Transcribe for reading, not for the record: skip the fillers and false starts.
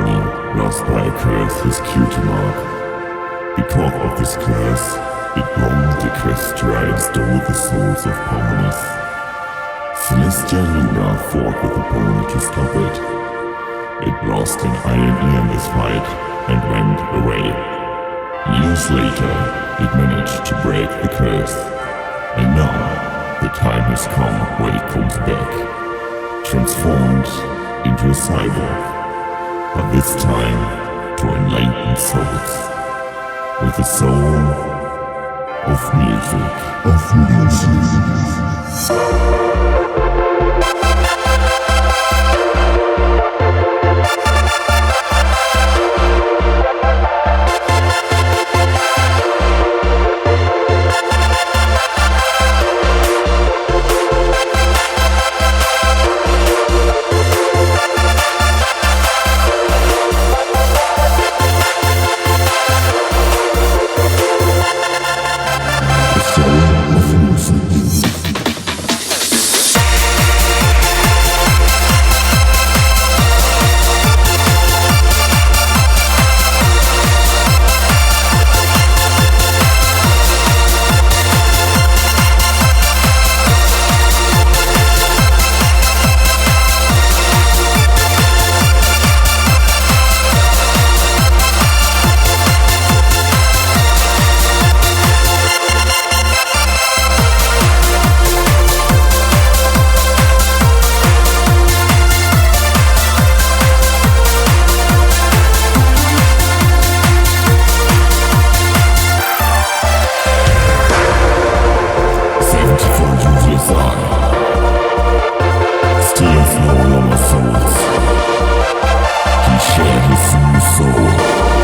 harmony lost by a curse his cutie mark. Because of this curse, it roamed the Equestria and stole the souls of harmonies. Celestia Luna fought with the pony to stop it. It lost an iron ear in this fight and went away. Years later, it managed to break the curse. And now, the time has come when it comes back, transformed into a cyborg, but this time to enlighten souls, with the soul of music. Steals no longer souls. He shared his new soul.